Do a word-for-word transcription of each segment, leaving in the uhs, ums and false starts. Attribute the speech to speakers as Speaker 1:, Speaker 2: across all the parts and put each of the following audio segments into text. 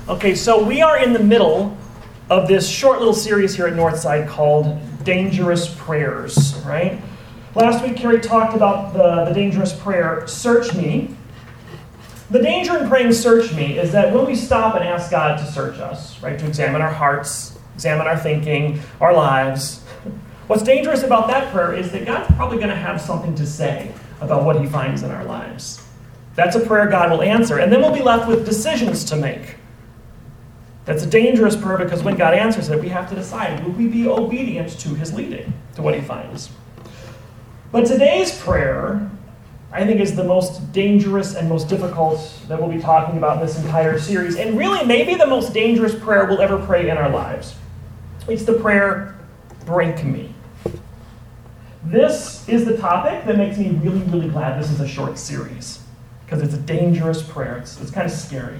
Speaker 1: Okay, so we are in the middle of this short little series here at Northside called Dangerous Prayers, right? Last week, Carrie talked about the, the dangerous prayer, search me. The danger in praying search me is that when we stop and ask God to search us, right, to examine our hearts, examine our thinking, our lives, what's dangerous about that prayer is that God's probably going to have something to say about what he finds in our lives. That's a prayer God will answer, and then we'll be left with decisions to make. That's a dangerous prayer because when God answers it, we have to decide, will we be obedient to his leading, to what he finds? But today's prayer, I think, is the most dangerous and most difficult that we'll be talking about in this entire series, and really maybe the most dangerous prayer we'll ever pray in our lives. It's the prayer, break me. This is the topic that makes me really, really glad this is a short series, because it's a dangerous prayer. It's, it's kind of scary.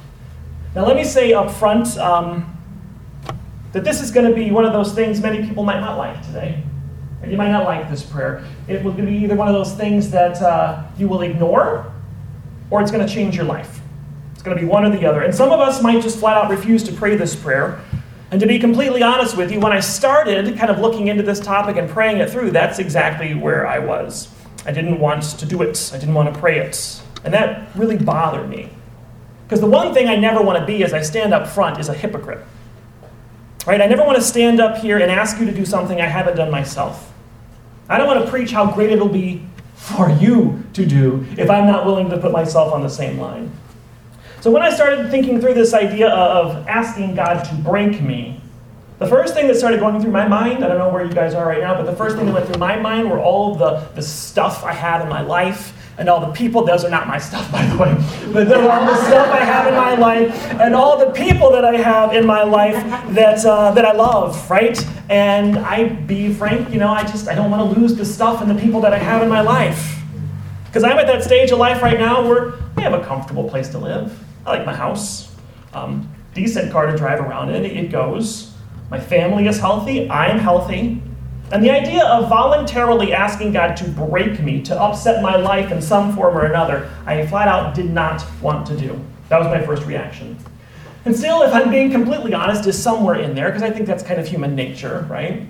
Speaker 1: Now let me say up front um, that this is going to be one of those things many people might not like today. You might not like this prayer. It will be either one of those things that uh, you will ignore, or it's going to change your life. It's going to be one or the other. And some of us might just flat out refuse to pray this prayer. And to be completely honest with you, when I started kind of looking into this topic and praying it through, that's exactly where I was. I didn't want to do it. I didn't want to pray it. And that really bothered me. Because the one thing I never want to be as I stand up front is a hypocrite. Right? I never want to stand up here and ask you to do something I haven't done myself. I don't want to preach how great it'll be for you to do if I'm not willing to put myself on the same line. So when I started thinking through this idea of asking God to break me, the first thing that started going through my mind, I don't know where you guys are right now, but the first thing that went through my mind were all of the, the stuff I had in my life and all the people. Those are not my stuff, by the way, but they're all the stuff I have in my life and all the people that I have in my life that uh, that I love, right? And I, be frank, you know, I just, I don't want to lose the stuff and the people that I have in my life. Because I'm at that stage of life right now where I have a comfortable place to live. I like my house. Um, decent car to drive around in. It goes. My family is healthy. I'm healthy. And the idea of voluntarily asking God to break me, to upset my life in some form or another, I flat out did not want to do. That was my first reaction. And still, if I'm being completely honest, is somewhere in there, because I think that's kind of human nature, right?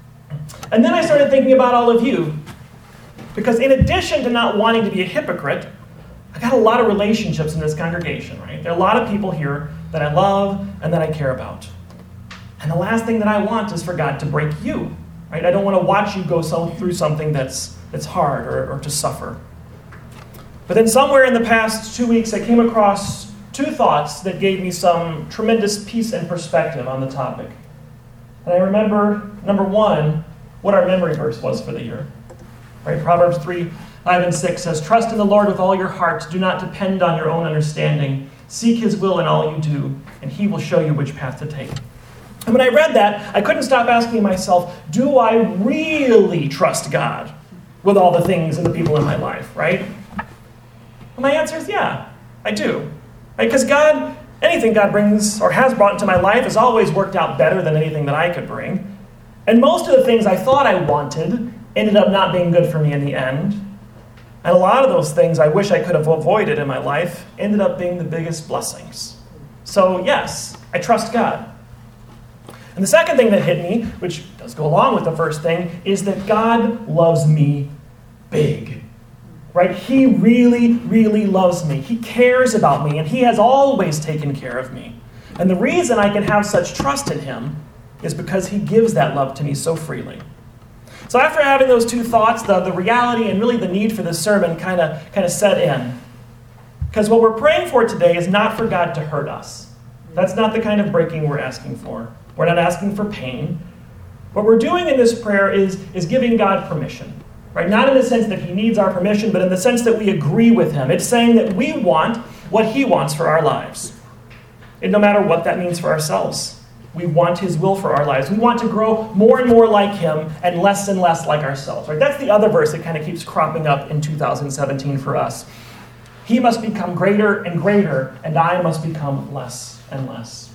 Speaker 1: And then I started thinking about all of you. Because in addition to not wanting to be a hypocrite, I got a lot of relationships in this congregation, right? There are a lot of people here that I love and that I care about. And the last thing that I want is for God to break you, right? I don't want to watch you go so, through something that's, that's hard or, or to suffer. But then somewhere in the past two weeks, I came across two thoughts that gave me some tremendous peace and perspective on the topic. And I remember, number one, what our memory verse was for the year. Right? Proverbs three, five, and six says, trust in the Lord with all your heart. Do not depend on your own understanding. Seek his will in all you do, and he will show you which path to take. And when I read that, I couldn't stop asking myself, do I really trust God with all the things and the people in my life, right? And my answer is yeah, I do. Right? Because God, anything God brings or has brought into my life has always worked out better than anything that I could bring. And most of the things I thought I wanted ended up not being good for me in the end. And a lot of those things I wish I could have avoided in my life ended up being the biggest blessings. So yes, I trust God. And the second thing that hit me, which does go along with the first thing, is that God loves me big. Right? He really, really loves me. He cares about me, and he has always taken care of me. And the reason I can have such trust in him is because he gives that love to me so freely. So after having those two thoughts, the, the reality and really the need for this sermon kind of kind of set in. Because what we're praying for today is not for God to hurt us. That's not the kind of breaking we're asking for. We're not asking for pain. What we're doing in this prayer is, is giving God permission. Right? Not in the sense that he needs our permission, but in the sense that we agree with him. It's saying that we want what he wants for our lives. And no matter what that means for ourselves. We want his will for our lives. We want to grow more and more like him and less and less like ourselves. Right? That's the other verse that kind of keeps cropping up in two thousand seventeen for us. He must become greater and greater, and I must become less and less.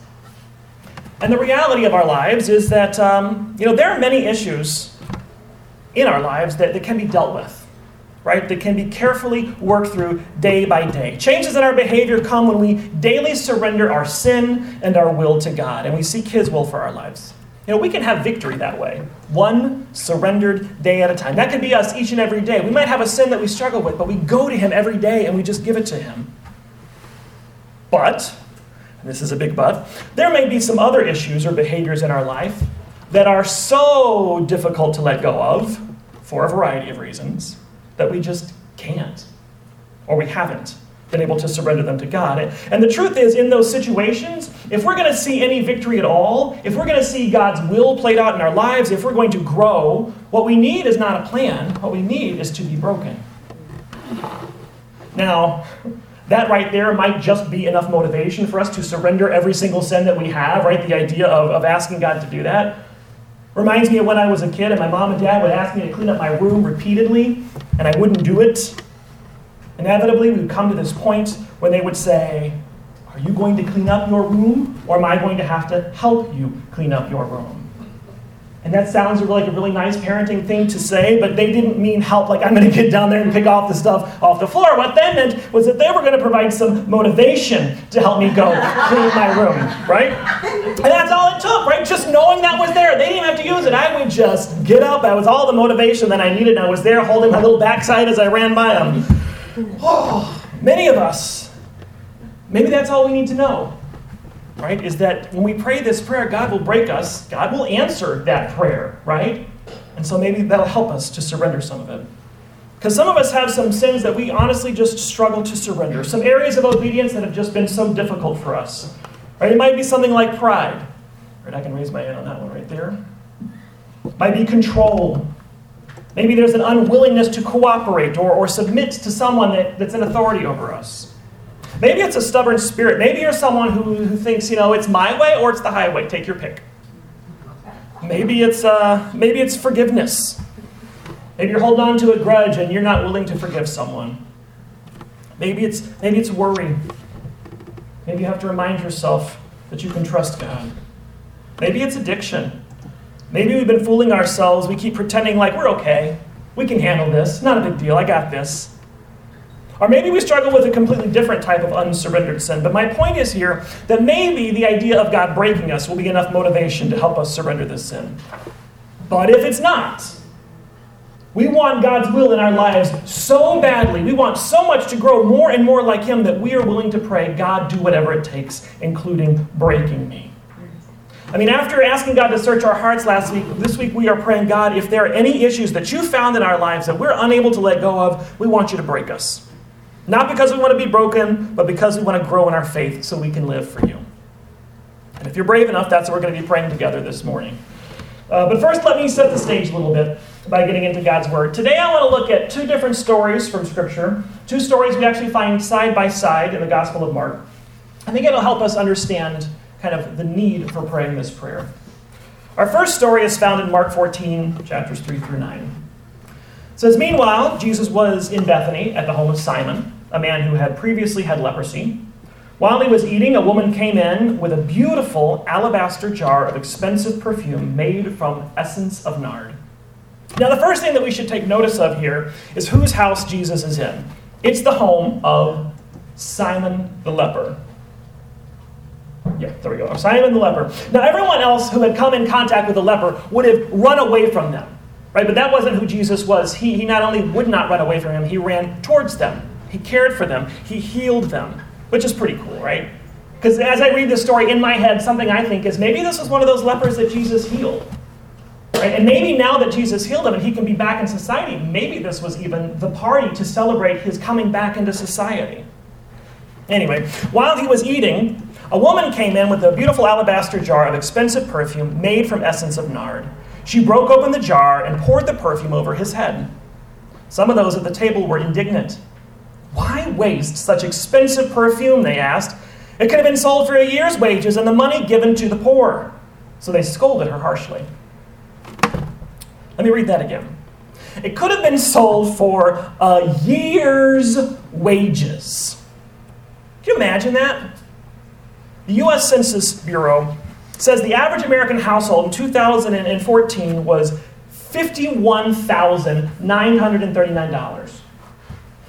Speaker 1: And the reality of our lives is that um, you know, there are many issues in our lives that, that can be dealt with. right, that can be carefully worked through day by day. Changes in our behavior come when we daily surrender our sin and our will to God, and we seek His will for our lives. You know, we can have victory that way, one surrendered day at a time. That could be us each and every day. We might have a sin that we struggle with, but we go to Him every day and we just give it to Him. But, and this is a big but, there may be some other issues or behaviors in our life that are so difficult to let go of, for a variety of reasons, that we just can't, or we haven't been able to surrender them to God. And the truth is, in those situations, if we're going to see any victory at all, if we're going to see God's will played out in our lives, if we're going to grow, what we need is not a plan. What we need is to be broken. Now, that right there might just be enough motivation for us to surrender every single sin that we have, right? The idea of, of asking God to do that reminds me of when I was a kid and my mom and dad would ask me to clean up my room repeatedly, and I wouldn't do it. Inevitably, we would come to this point where they would say, are you going to clean up your room, or am I going to have to help you clean up your room? And that sounds like a really nice parenting thing to say, but they didn't mean help, like I'm going to get down there and pick off the stuff off the floor. What that meant was that they were going to provide some motivation to help me go clean my room, right? And that's all it took, right? Just knowing that was there. They didn't even have to use it. I would just get up. That was all the motivation that I needed. I was there holding my little backside as I ran by them. Oh, many of us, maybe that's all we need to know. Right, is that when we pray this prayer, God will break us. God will answer that prayer, right? And so maybe that'll help us to surrender some of it. Because some of us have some sins that we honestly just struggle to surrender. Some areas of obedience that have just been so difficult for us. Right? It might be something like pride. Right, I can raise my hand on that one right there. It might be control. Maybe there's an unwillingness to cooperate or, or submit to someone that, that's in authority over us. Maybe it's a stubborn spirit. Maybe you're someone who, who thinks, you know, it's my way or it's the highway. Take your pick. Maybe it's uh, maybe it's forgiveness. Maybe you're holding on to a grudge and you're not willing to forgive someone. Maybe it's maybe it's worry. Maybe you have to remind yourself that you can trust God. Maybe it's addiction. Maybe we've been fooling ourselves. We keep pretending like we're okay. We can handle this. Not a big deal. I got this. Or maybe we struggle with a completely different type of unsurrendered sin. But my point is here that maybe the idea of God breaking us will be enough motivation to help us surrender this sin. But if it's not, we want God's will in our lives so badly. We want so much to grow more and more like Him that we are willing to pray, God, do whatever it takes, including breaking me. I mean, after asking God to search our hearts last week, this week we are praying, God, if there are any issues that you found in our lives that we're unable to let go of, we want you to break us. Not because we want to be broken, but because we want to grow in our faith so we can live for you. And if you're brave enough, that's what we're going to be praying together this morning. Uh, but first, let me set the stage a little bit by getting into God's Word. Today, I want to look at two different stories from Scripture. Two stories we actually find side by side in the Gospel of Mark. I think it'll help us understand kind of the need for praying this prayer. Our first story is found in Mark fourteen, chapters three through nine. It says, meanwhile, Jesus was in Bethany at the home of Simon, a man who had previously had leprosy. While he was eating, a woman came in with a beautiful alabaster jar of expensive perfume made from essence of nard. Now, the first thing that we should take notice of here is whose house Jesus is in. It's the home of Simon the leper. Yeah, there we go. Simon the leper. Now, everyone else who had come in contact with the leper would have run away from them. Right? But that wasn't who Jesus was. He, he not only would not run away from him, he ran towards them. He cared for them. He healed them, which is pretty cool, right? Because as I read this story in my head, something I think is maybe this was one of those lepers that Jesus healed. Right? And maybe now that Jesus healed him and he can be back in society, maybe this was even the party to celebrate his coming back into society. Anyway, while he was eating, a woman came in with a beautiful alabaster jar of expensive perfume made from essence of nard. She broke open the jar and poured the perfume over his head. Some of those at the table were indignant. Why waste such expensive perfume, they asked. It could have been sold for a year's wages and the money given to the poor. So they scolded her harshly. Let me read that again. It could have been sold for a year's wages. Can you imagine that? The U S Census Bureau says the average American household in two thousand fourteen was fifty-one thousand nine hundred thirty-nine dollars.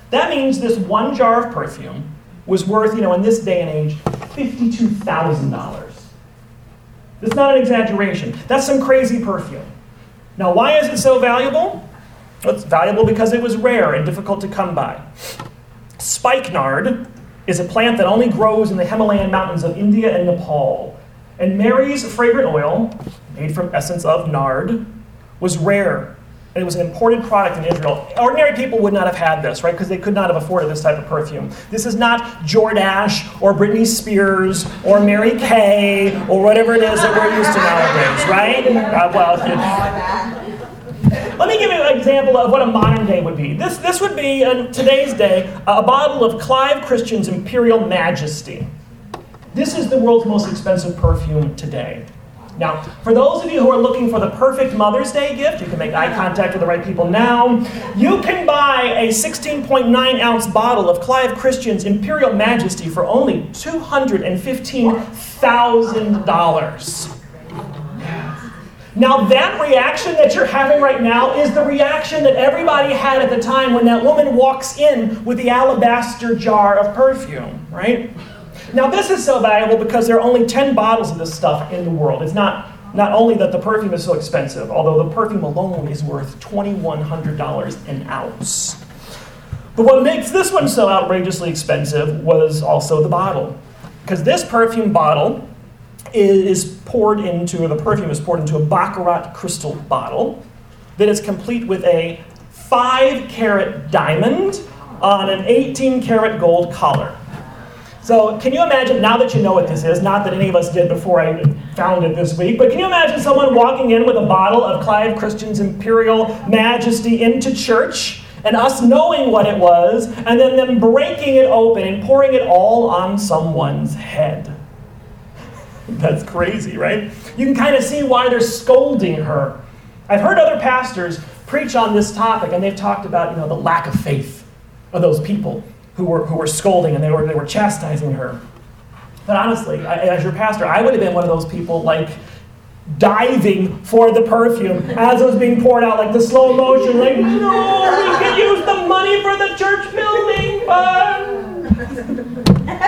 Speaker 1: That means this one jar of perfume was worth, you know, in this day and age, fifty-two thousand dollars. That's not an exaggeration. That's some crazy perfume. Now, why is it so valuable? Well, it's valuable because it was rare and difficult to come by. Spikenard is a plant that only grows in the Himalayan mountains of India and Nepal. And Mary's fragrant oil, made from essence of nard, was rare. And it was an imported product in Israel. Ordinary people would not have had this, right? Because they could not have afforded this type of perfume. This is not Jordache or Britney Spears or Mary Kay or whatever it is that we're used to nowadays, right? Uh, well, let me give you an example of what a modern day would be. This, this would be, in today's day, a bottle of Clive Christian's Imperial Majesty. This is the world's most expensive perfume today. Now, for those of you who are looking for the perfect Mother's Day gift, you can make eye contact with the right people now. You can buy a sixteen point nine ounce bottle of Clive Christian's Imperial Majesty for only two hundred fifteen thousand dollars. Now, that reaction that you're having right now is the reaction that everybody had at the time when that woman walks in with the alabaster jar of perfume, right? Now, this is so valuable because there are only ten bottles of this stuff in the world. It's not, not only that the perfume is so expensive, although the perfume alone is worth two thousand one hundred dollars an ounce. But what makes this one so outrageously expensive was also the bottle. Because this perfume bottle is poured into, or the perfume is poured into a Baccarat crystal bottle that is complete with a five carat diamond on an eighteen karat gold collar. So can you imagine, now that you know what this is, not that any of us did before I found it this week, but can you imagine someone walking in with a bottle of Clive Christian's Imperial Majesty into church, and us knowing what it was, and then them breaking it open and pouring it all on someone's head? That's crazy, right? You can kind of see why they're scolding her. I've heard other pastors preach on this topic, and they've talked about, you know, the lack of faith of those people who were who were scolding, and they were they were chastising her. But honestly, I, as your pastor, I would have been one of those people, like, diving for the perfume as it was being poured out, like the slow motion, like, no, we can use the money for the church building fund.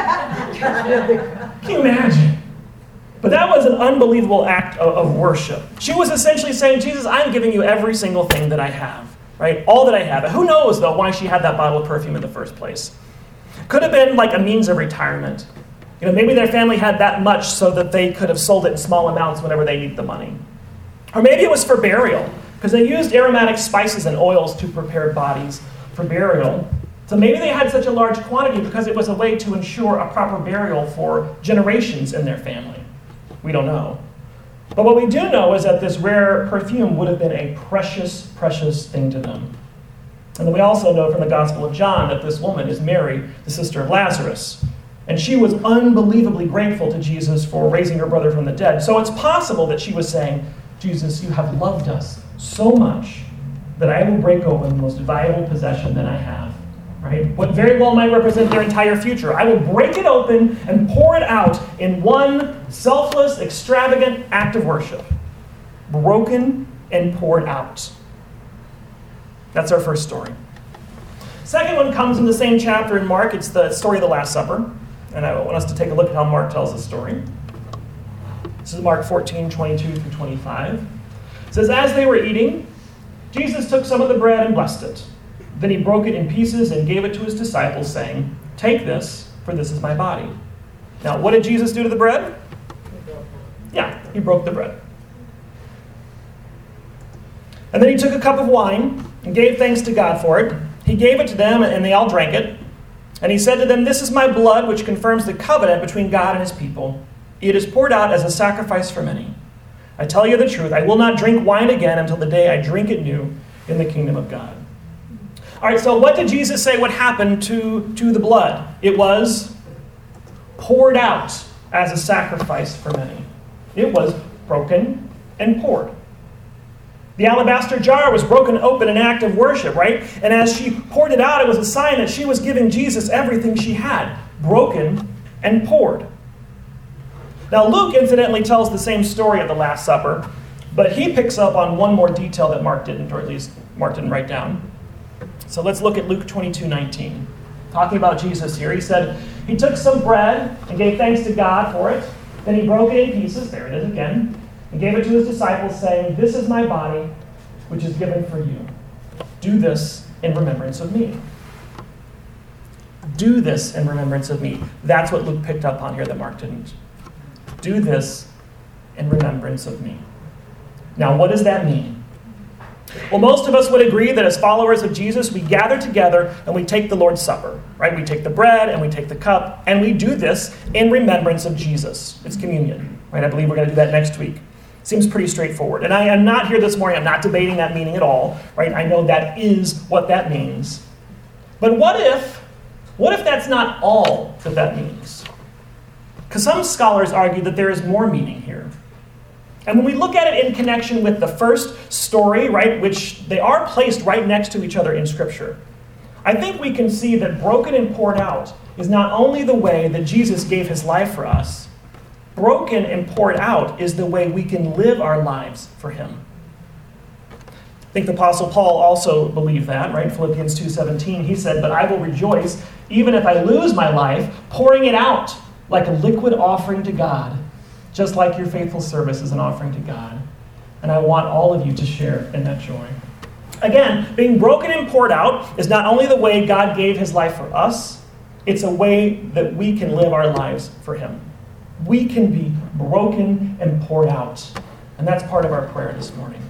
Speaker 1: Can you imagine? But that was an unbelievable act of, of worship. She was essentially saying, Jesus, I'm giving you every single thing that I have, right? All that I have. Who knows, though, why she had that bottle of perfume in the first place? Could have been like a means of retirement. You know, maybe their family had that much so that they could have sold it in small amounts whenever they needed the money. Or maybe it was for burial, because they used aromatic spices and oils to prepare bodies for burial. So maybe they had such a large quantity because it was a way to ensure a proper burial for generations in their family. We don't know. But what we do know is that this rare perfume would have been a precious, precious thing to them. And then we also know from the Gospel of John that this woman is Mary, the sister of Lazarus. And she was unbelievably grateful to Jesus for raising her brother from the dead. So it's possible that she was saying, Jesus, you have loved us so much that I will break open the most valuable possession that I have. Right? What very well might represent their entire future. I will break it open and pour it out in one selfless, extravagant act of worship. Broken and poured out. That's our first story. Second one comes in the same chapter in Mark. It's the story of the Last Supper. And I want us to take a look at how Mark tells the story. This is Mark fourteen, twenty-two through twenty-five. It says, as they were eating, Jesus took some of the bread and blessed it. Then he broke it in pieces and gave it to his disciples, saying, take this, for this is my body. Now, what did Jesus do to the bread? Yeah, he broke the bread. And then he took a cup of wine and gave thanks to God for it. He gave it to them, and they all drank it. And he said to them, this is my blood, which confirms the covenant between God and his people. It is poured out as a sacrifice for many. I tell you the truth, I will not drink wine again until the day I drink it new in the kingdom of God. All right, so what did Jesus say would happen to, to the blood? It was poured out as a sacrifice for many. It was broken and poured. The alabaster jar was broken open in an act of worship, right? And as she poured it out, it was a sign that she was giving Jesus everything she had, broken and poured. Now, Luke incidentally tells the same story at the Last Supper, but he picks up on one more detail that Mark didn't, or at least Mark didn't write down. So let's look at Luke twenty-two nineteen. Talking about Jesus here, he said, he took some bread and gave thanks to God for it. Then he broke it in pieces, there it is again, and gave it to his disciples, saying, "This is my body, which is given for you. Do this in remembrance of me." Do this in remembrance of me. That's what Luke picked up on here that Mark didn't. Do this in remembrance of me. Now, what does that mean? Well, most of us would agree that as followers of Jesus, we gather together and we take the Lord's Supper, right? We take the bread and we take the cup, and we do this in remembrance of Jesus. It's communion, right? I believe we're going to do that next week. Seems pretty straightforward. And I am not here this morning, I'm not debating that meaning at all, right? I know that is what that means. But what if, what if that's not all that that means? Because some scholars argue that there is more meaning here. And when we look at it in connection with the first story, right, which they are placed right next to each other in Scripture, I think we can see that broken and poured out is not only the way that Jesus gave his life for us, broken and poured out is the way we can live our lives for him. I think the Apostle Paul also believed that, right? Philippians two seventeen, he said, "But I will rejoice, even if I lose my life, pouring it out like a liquid offering to God, just like your faithful service is an offering to God." And I want all of you to share in that joy. Again, being broken and poured out is not only the way God gave his life for us, it's a way that we can live our lives for him. We can be broken and poured out. And that's part of our prayer this morning.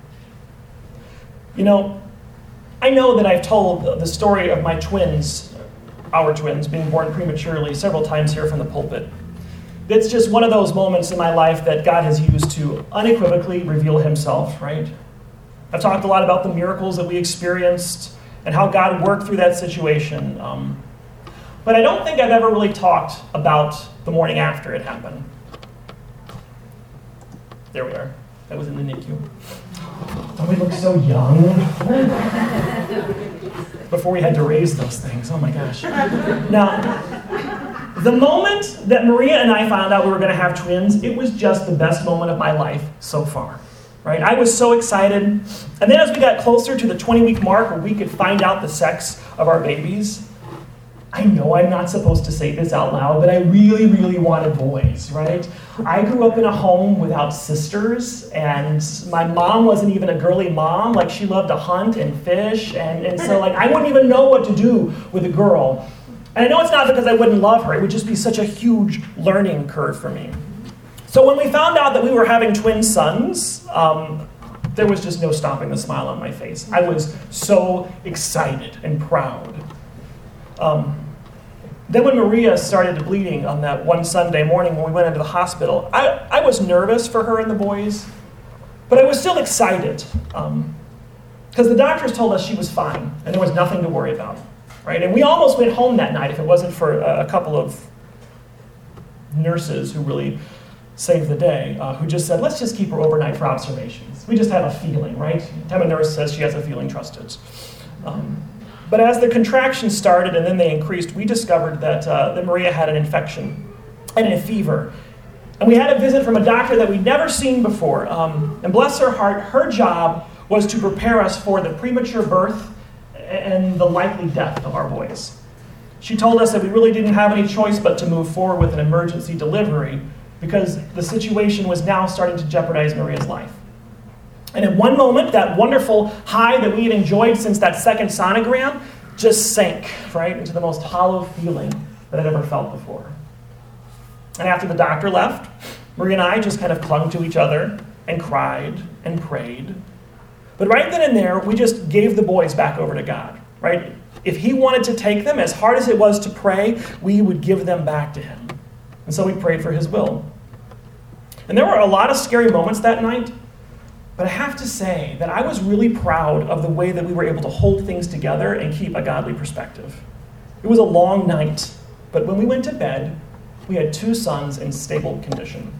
Speaker 1: You know, I know that I've told the story of my twins, our twins, being born prematurely several times here from the pulpit. It's just one of those moments in my life that God has used to unequivocally reveal himself, right? I've talked a lot about the miracles that we experienced and how God worked through that situation. Um, but I don't think I've ever really talked about the morning after it happened. There we are. That was in the N I C U. Don't we look so young? Before we had to raise those things. Oh my gosh. Now, the moment that Maria and I found out we were going to have twins, it was just the best moment of my life so far. Right? I was so excited. And then as we got closer to the twenty-week mark where we could find out the sex of our babies, I know I'm not supposed to say this out loud, but I really, really wanted boys, right? I grew up in a home without sisters, and my mom wasn't even a girly mom. Like, she loved to hunt and fish, and, and so like I wouldn't even know what to do with a girl. And I know it's not because I wouldn't love her. It would just be such a huge learning curve for me. So when we found out that we were having twin sons, um, there was just no stopping the smile on my face. I was so excited and proud. Um, then when Maria started bleeding on that one Sunday morning when we went into the hospital, I, I was nervous for her and the boys, but I was still excited um, because the doctors told us she was fine and there was nothing to worry about, right? And we almost went home that night if it wasn't for a, a couple of nurses who really saved the day, uh, who just said, let's just keep her overnight for observations. We just have a feeling, right? Anytime a nurse says she has a feeling, trust it. Um, But as the contractions started and then they increased, we discovered that, uh, that Maria had an infection and a fever. And we had a visit from a doctor that we'd never seen before. Um, and bless her heart, her job was to prepare us for the premature birth and the likely death of our boys. She told us that we really didn't have any choice but to move forward with an emergency delivery because the situation was now starting to jeopardize Maria's life. And in one moment, that wonderful high that we had enjoyed since that second sonogram just sank, right, into the most hollow feeling that I'd ever felt before. And after the doctor left, Maria and I just kind of clung to each other and cried and prayed. But right then and there, we just gave the boys back over to God, right? If he wanted to take them, as hard as it was to pray, we would give them back to him. And so we prayed for his will. And there were a lot of scary moments that night. But I have to say that I was really proud of the way that we were able to hold things together and keep a godly perspective. It was a long night, but when we went to bed, we had two sons in stable condition.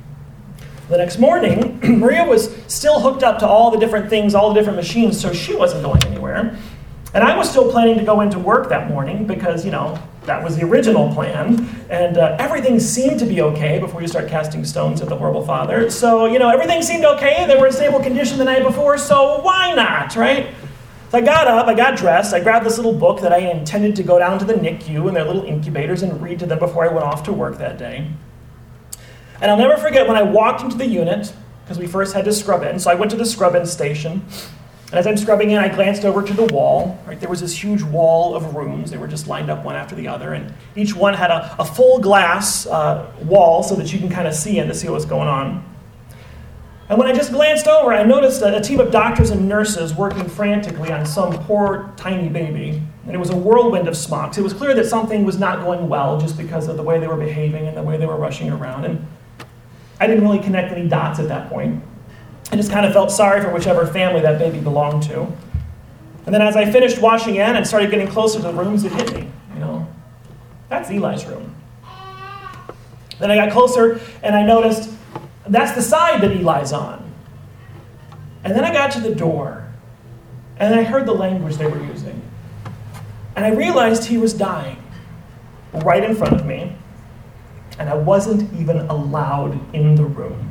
Speaker 1: The next morning, Maria was still hooked up to all the different things, all the different machines, so she wasn't going anywhere. And I was still planning to go into work that morning because, you know, that was the original plan. And uh, everything seemed to be okay before you start casting stones at the horrible father. So, you know, everything seemed okay. They were in stable condition the night before, so why not, right? So I got up, I got dressed, I grabbed this little book that I intended to go down to the N I C U and their little incubators and read to them before I went off to work that day. And I'll never forget when I walked into the unit, because we first had to scrub in. So I went to the scrub-in station. And as I'm scrubbing in, I glanced over to the wall. Right, there was this huge wall of rooms. They were just lined up one after the other. And each one had a, a full glass uh, wall so that you can kind of see in to see what's going on. And when I just glanced over, I noticed a, a team of doctors and nurses working frantically on some poor, tiny baby. And it was a whirlwind of smocks. It was clear that something was not going well just because of the way they were behaving and the way they were rushing around. And I didn't really connect any dots at that point. I just kind of felt sorry for whichever family that baby belonged to. And then as I finished washing in and started getting closer to the rooms, it hit me. You know, that's Eli's room. Then I got closer and I noticed that's the side that Eli's on. And then I got to the door and I heard the language they were using. And I realized he was dying right in front of me. And I wasn't even allowed in the room.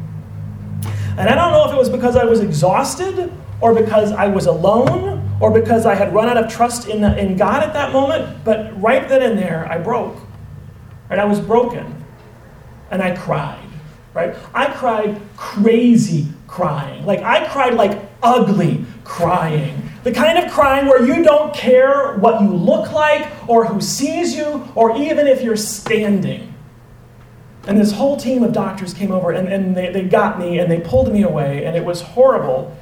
Speaker 1: And I don't know if it was because I was exhausted, or because I was alone, or because I had run out of trust in, the, in God at that moment, but right then and there, I broke. Right? I was broken. And I cried. Right? I cried crazy crying. Like, I cried like ugly crying. The kind of crying where you don't care what you look like, or who sees you, or even if you're standing. And this whole team of doctors came over and, and they, they got me and they pulled me away, and it was horrible.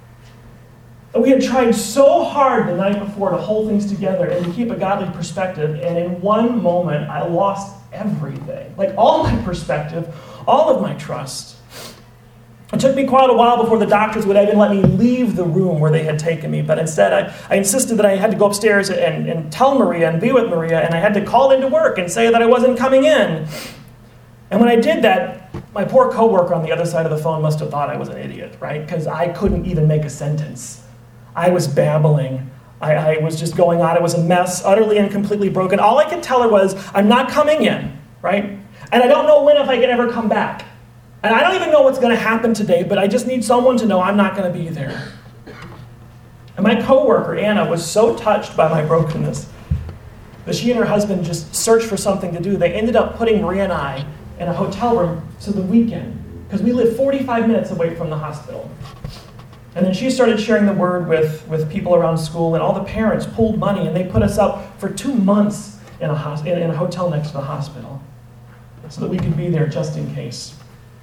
Speaker 1: And we had tried so hard the night before to hold things together and to keep a godly perspective, and in one moment I lost everything. Like all my perspective, all of my trust. It took me quite a while before the doctors would even let me leave the room where they had taken me, but instead I, I insisted that I had to go upstairs and, and tell Maria and be with Maria, and I had to call into work and say that I wasn't coming in. And when I did that, my poor coworker on the other side of the phone must have thought I was an idiot, right? Because I couldn't even make a sentence. I was babbling. I, I was just going on. It was a mess, utterly and completely broken. All I could tell her was, I'm not coming in, right? And I don't know when if I can ever come back. And I don't even know what's going to happen today, but I just need someone to know I'm not going to be there. And my coworker, Anna, was so touched by my brokenness that she and her husband just searched for something to do. They ended up putting Maria and I in a hotel room for the weekend, because we live forty-five minutes away from the hospital. And then she started sharing the word with, with people around school, and all the parents pulled money, and they put us up for two months in a, hos- in, in a hotel next to the hospital so that we could be there just in case.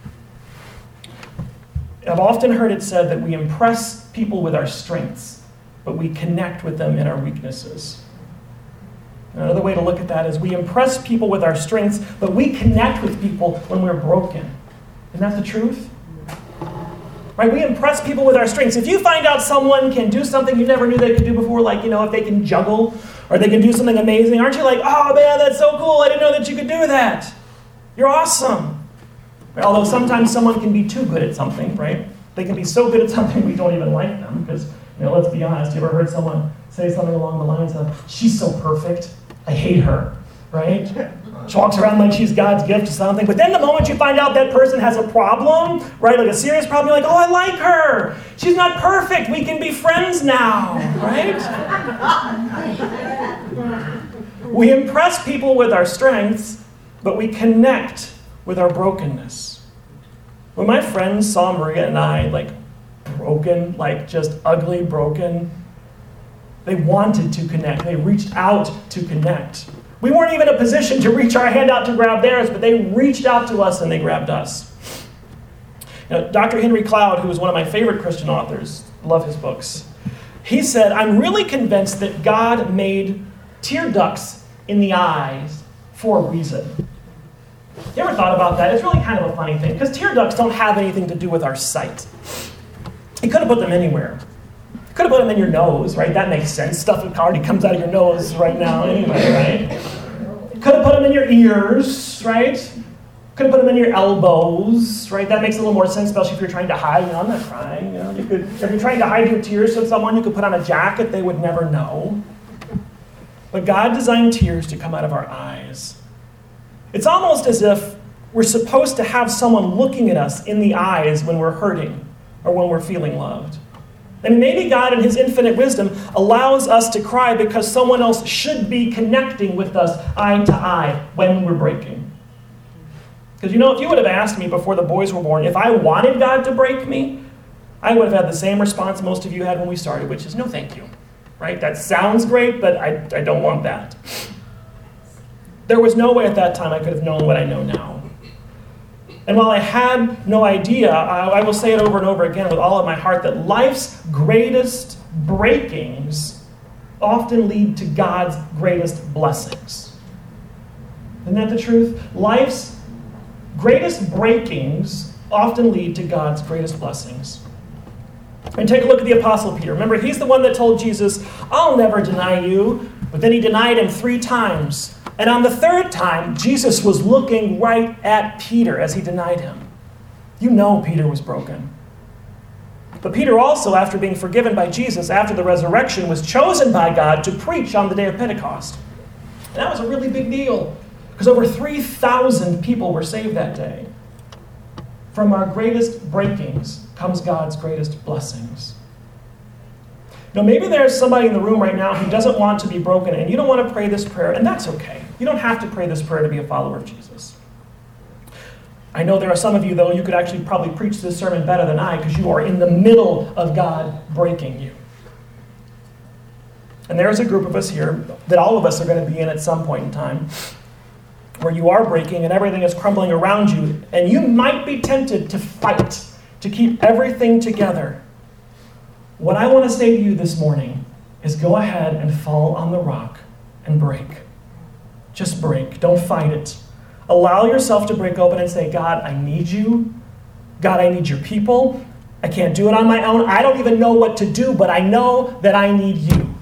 Speaker 1: I've often heard it said that we impress people with our strengths, but we connect with them in our weaknesses. Another way to look at that is we impress people with our strengths, but we connect with people when we're broken. Isn't that the truth? Right? We impress people with our strengths. If you find out someone can do something you never knew they could do before, like, you know, if they can juggle or they can do something amazing, aren't you like, oh man, that's so cool, I didn't know that you could do that. You're awesome. Right? Although sometimes someone can be too good at something, right? They can be so good at something we don't even like them, because, you know, let's be honest, you ever heard someone say something along the lines of, she's so perfect, I hate her, right? She walks around like she's God's gift to something, but then the moment you find out that person has a problem, right, like a serious problem, you're like, oh, I like her. She's not perfect. We can be friends now, right? We impress people with our strengths, but we connect with our brokenness. When my friends saw Maria and I, like, broken, like just ugly broken, they wanted to connect. They reached out to connect. We weren't even in a position to reach our hand out to grab theirs, but they reached out to us and they grabbed us. You know, Doctor Henry Cloud, who is one of my favorite Christian authors, love his books, he said, I'm really convinced that God made tear ducts in the eyes for a reason. You ever thought about that? It's really kind of a funny thing, because tear ducts don't have anything to do with our sight. He could have put them anywhere. Could have put them in your nose, right? That makes sense. Stuff that already comes out of your nose right now anyway, right? Could have put them in your ears, right? Could have put them in your elbows, right? That makes a little more sense, especially if you're trying to hide. You know, I'm not crying. You know, you could, if you're trying to hide your tears from someone, you could put on a jacket. They would never know. But God designed tears to come out of our eyes. It's almost as if we're supposed to have someone looking at us in the eyes when we're hurting or when we're feeling loved. I mean, maybe God in his infinite wisdom allows us to cry because someone else should be connecting with us eye to eye when we're breaking. Because, you know, if you would have asked me before the boys were born if I wanted God to break me, I would have had the same response most of you had when we started, which is no thank you. Right? That sounds great, but I, I don't want that. There was no way at that time I could have known what I know now. And while I had no idea, I, I will say it over and over again with all of my heart that life's greatest breakings often lead to God's greatest blessings. Isn't that the truth? Life's greatest breakings often lead to God's greatest blessings. And take a look at the Apostle Peter. Remember, he's the one that told Jesus, I'll never deny you. But then he denied him three times. And on the third time, Jesus was looking right at Peter as he denied him. You know Peter was broken. But Peter also, after being forgiven by Jesus, after the resurrection, was chosen by God to preach on the day of Pentecost. And that was a really big deal, because over three thousand people were saved that day. From our greatest breakings comes God's greatest blessings. Now, maybe there's somebody in the room right now who doesn't want to be broken, and you don't want to pray this prayer, and that's okay. You don't have to pray this prayer to be a follower of Jesus. I know there are some of you, though, you could actually probably preach this sermon better than I, because you are in the middle of God breaking you. And there's a group of us here that all of us are going to be in at some point in time, where you are breaking and everything is crumbling around you, and you might be tempted to fight to keep everything together. What I want to say to you this morning is go ahead and fall on the rock and break. Just break. Don't fight it. Allow yourself to break open and say, God, I need you. God, I need your people. I can't do it on my own. I don't even know what to do, but I know that I need you.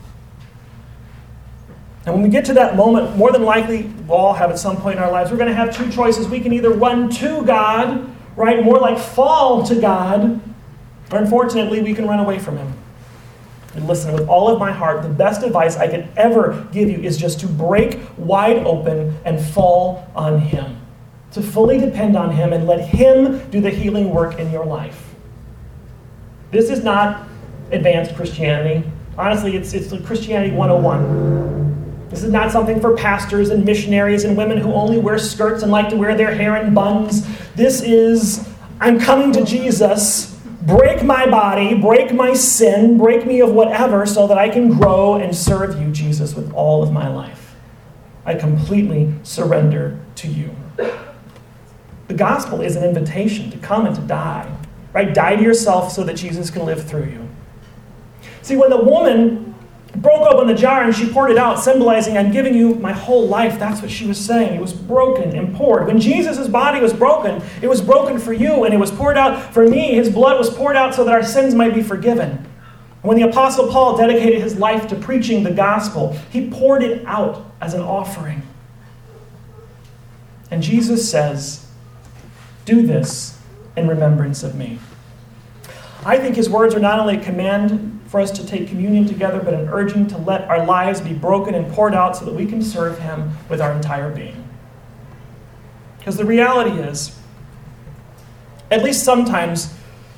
Speaker 1: And when we get to that moment, more than likely, we'll all have at some point in our lives, we're going to have two choices. We can either run to God, right? More like fall to God. Or unfortunately, we can run away from him. And listen, with all of my heart, the best advice I could ever give you is just to break wide open and fall on him. To fully depend on him and let him do the healing work in your life. This is not advanced Christianity. Honestly, it's, it's Christianity one oh one. This is not something for pastors and missionaries and women who only wear skirts and like to wear their hair in buns. This is, I'm coming to Jesus. Break my body, break my sin, break me of whatever so that I can grow and serve you, Jesus, with all of my life. I completely surrender to you. The gospel is an invitation to come and to die, right? Die to yourself so that Jesus can live through you. See, when the woman broke open the jar and she poured it out, symbolizing, I'm giving you my whole life. That's what she was saying. It was broken and poured. When Jesus' body was broken, it was broken for you, and it was poured out for me. His blood was poured out so that our sins might be forgiven. And when the Apostle Paul dedicated his life to preaching the gospel, he poured it out as an offering. And Jesus says, do this in remembrance of me. I think his words are not only a command for us to take communion together, but an urging to let our lives be broken and poured out so that we can serve him with our entire being. Because the reality is, at least sometimes,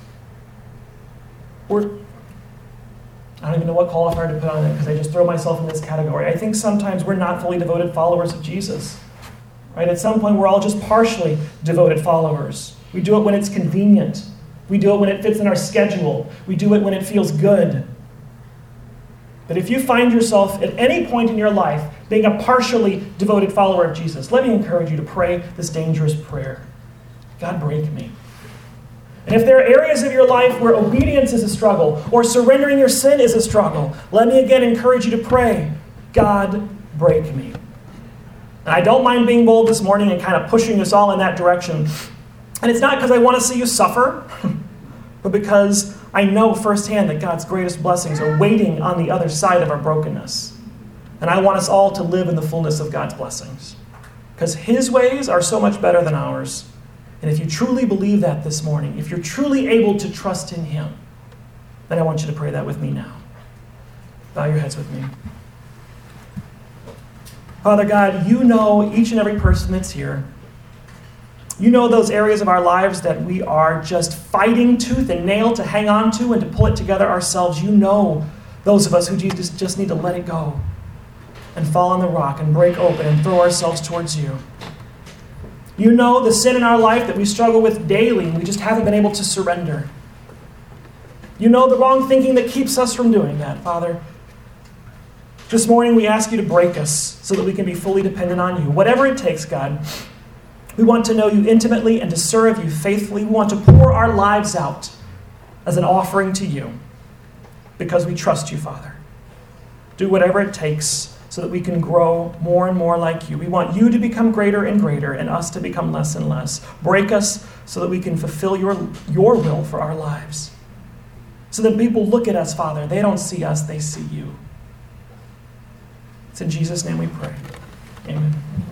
Speaker 1: we're, I don't even know what qualifier to put on it because I just throw myself in this category. I think sometimes we're not fully devoted followers of Jesus. Right? At some point, we're all just partially devoted followers. We do it when it's convenient. We do it when it fits in our schedule. We do it when it feels good. But if you find yourself at any point in your life being a partially devoted follower of Jesus, let me encourage you to pray this dangerous prayer. God, break me. And if there are areas of your life where obedience is a struggle or surrendering your sin is a struggle, let me again encourage you to pray, God, break me. And I don't mind being bold this morning and kind of pushing us all in that direction. And it's not because I want to see you suffer, but because I know firsthand that God's greatest blessings are waiting on the other side of our brokenness. And I want us all to live in the fullness of God's blessings. Because his ways are so much better than ours. And if you truly believe that this morning, if you're truly able to trust in him, then I want you to pray that with me now. Bow your heads with me. Father God, you know each and every person that's here. You know those areas of our lives that we are just fighting tooth and nail to hang on to and to pull it together ourselves. You know those of us who just, just need to let it go and fall on the rock and break open and throw ourselves towards you. You know the sin in our life that we struggle with daily and we just haven't been able to surrender. You know the wrong thinking that keeps us from doing that, Father. This morning we ask you to break us so that we can be fully dependent on you. Whatever it takes, God, we want to know you intimately and to serve you faithfully. We want to pour our lives out as an offering to you because we trust you, Father. Do whatever it takes so that we can grow more and more like you. We want you to become greater and greater and us to become less and less. Break us so that we can fulfill your, your will for our lives. So that people look at us, Father, they don't see us, they see you. It's in Jesus' name we pray. Amen.